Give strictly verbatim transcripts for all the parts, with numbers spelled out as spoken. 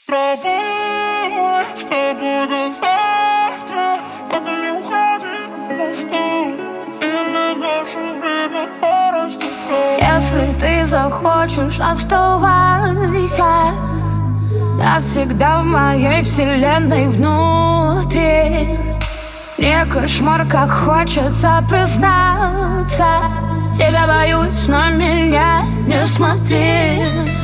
тобой, с тобой до завтра, только не уходи, постой, или наше время порастет. Если ты захочешь, оставайся навсегда в моей вселенной внутри. Мне кошмар, как хочется признаться, тебя боюсь, но меня не смотри.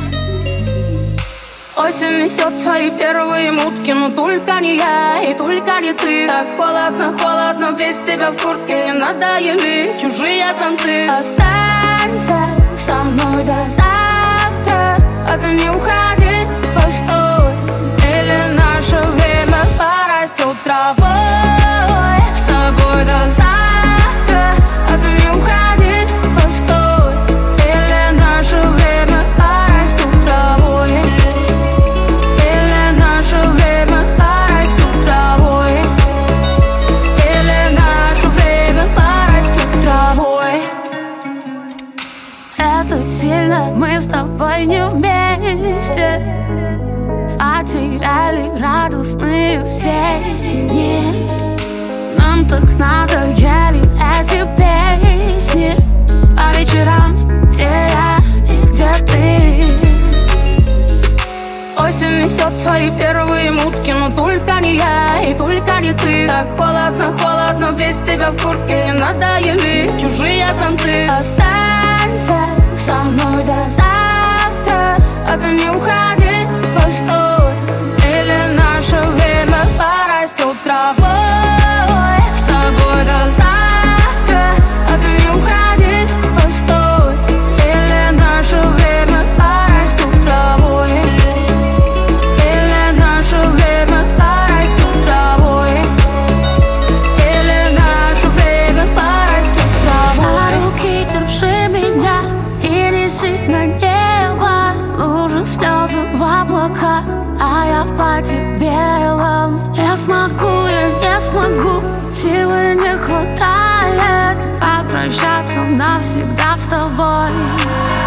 Осень несет свои первые мутки, но только не я и только не ты. Так холодно, холодно, без тебя в куртке мне надоели чужие зонты. Останься со мной до завтра, только не уходи, постой, или наше время порастет травой. С тобой до завтра, только не уходи, постой, или наше время порастет травой. Или наше время порастет травой. Или наше время порастет травой. Это сильно, мы с тобой не вместе, потеряли радостные все дни. Нам так надоели эти песни по вечерам, где я и где ты. Осень несет свои первые мутки, но только не я и только не ты. Так холодно, холодно, без тебя в куртке мне надоели чужие зонты. Останься со мной до завтра, только не уходи, постой, или наше время порастет травой. С тобой до завтра, только не уходи, постой, или наше время порастет травой. Или наше время порастет травой. Или наше время порастет травой. За руки держи меня и неси на небо. Лужи, слезы в облаках, а я в платье белом. Я смогу, я не смогу, силы не хватает попрощаться навсегда с тобой.